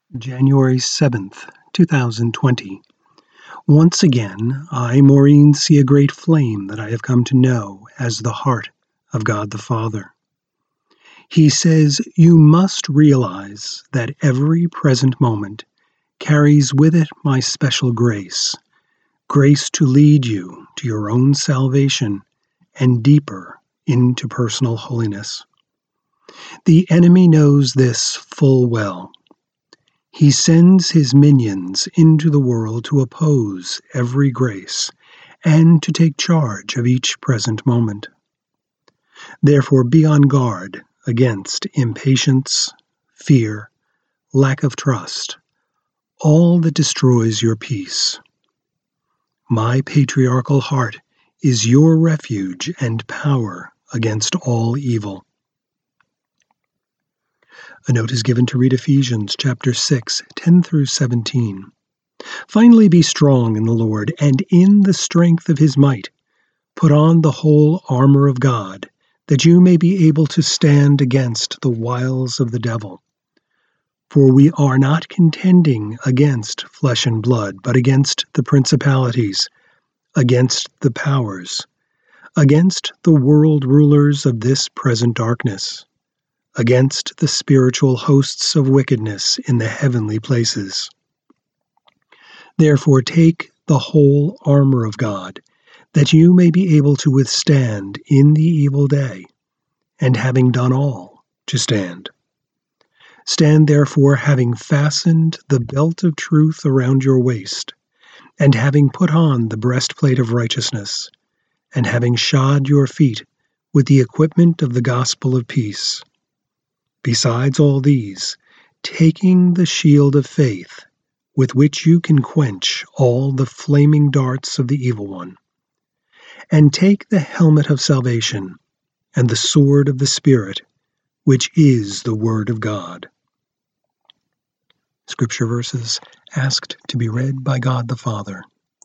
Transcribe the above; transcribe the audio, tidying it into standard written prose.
January 7th, 2020. Once again, I, Maureen, see a great flame that I have come to know as the heart of God the Father. He says, you must realize that every present moment carries with it my special grace, grace to lead you to your own salvation and deeper into personal holiness. The enemy knows this full well. He sends his minions into the world to oppose every grace and to take charge of each present moment. Therefore, be on guard against impatience, fear, lack of trust, all that destroys your peace. My patriarchal heart is your refuge and power against all evil. A note is given to read Ephesians chapter 6, 10 through 17. Finally be strong in the Lord and in the strength of his might. Put on the whole armor of God, that you may be able to stand against the wiles of the devil. For we are not contending against flesh and blood, but against the principalities, against the powers, against the world rulers of this present darkness, against the spiritual hosts of wickedness in the heavenly places. Therefore take the whole armor of God, that you may be able to withstand in the evil day, and having done all, to stand. Stand therefore, having fastened the belt of truth around your waist, and having put on the breastplate of righteousness, and having shod your feet with the equipment of the gospel of peace. Besides all these, taking the shield of faith, with which you can quench all the flaming darts of the evil one, and take the helmet of salvation and the sword of the Spirit, which is the Word of God. Scripture verses asked to be read by God the Father.